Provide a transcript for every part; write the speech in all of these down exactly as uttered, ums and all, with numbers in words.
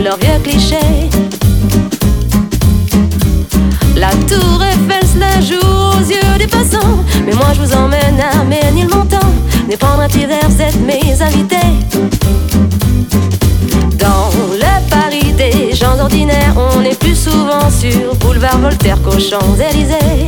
leurs vieux clichés. La tour Eiffel se la joue aux yeux des passants, mais moi je vous emmène à Ménilmontant, venez prendre un petit verre, vous êtes mes invités. Dans le Paris des gens ordinaires, on est plus souvent sur boulevard Voltaire qu'aux Champs-Élysées.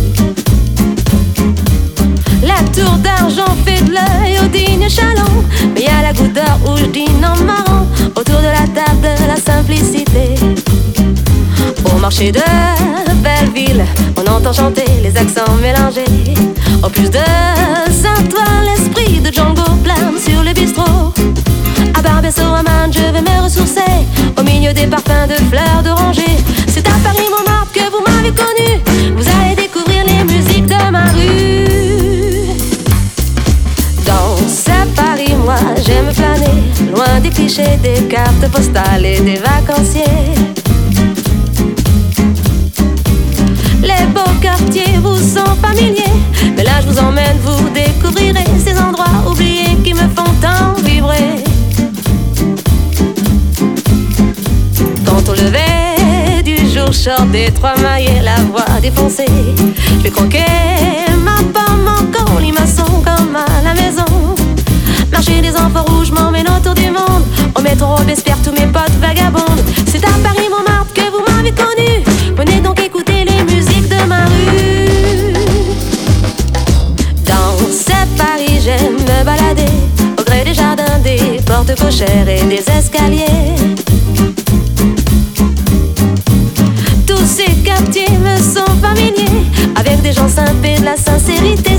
La tour d'argent fait de l'œil au digne chaland, mais y a la goutte d'or où je dîne en marrant, autour de la table de la simplicité. Au marché de Belleville, on entend chanter les accents mélangés. Au plus de Saint-Ouen, l'esprit de Django plane sur le bistrot. À Barbès-au-Hamon, je vais me ressourcer au milieu des parfums de fleurs d'oranger. C'est à Paris-Montmartre que vous m'avez connu, vous allez découvrir les musiques de ma rue. Dans ce Paris, moi j'aime flâner, loin des clichés, des cartes postales et des vacanciers. Les beaux quartiers vous sont familiers, mais là je vous emmène, vous découvrirez ces endroits oubliés qui me font tant vibrer. Quand au lever du jour, je sors des trois mailles, la voix défoncée, je vais croquer ma pomme en colimaçon comme à la maison. Marché des enfants rouges m'emmène autour du monde, au métro Robespierre tous mes potes vagabondent. C'est à Paris-Montmartre que vous m'avez connu, venez donc écouter les musiques de ma rue. Dans ce Paris j'aime me balader, au gré des jardins, des portes cochères et des escaliers. Tous ces quartiers me sont familiers, avec des gens simples et de la sincérité.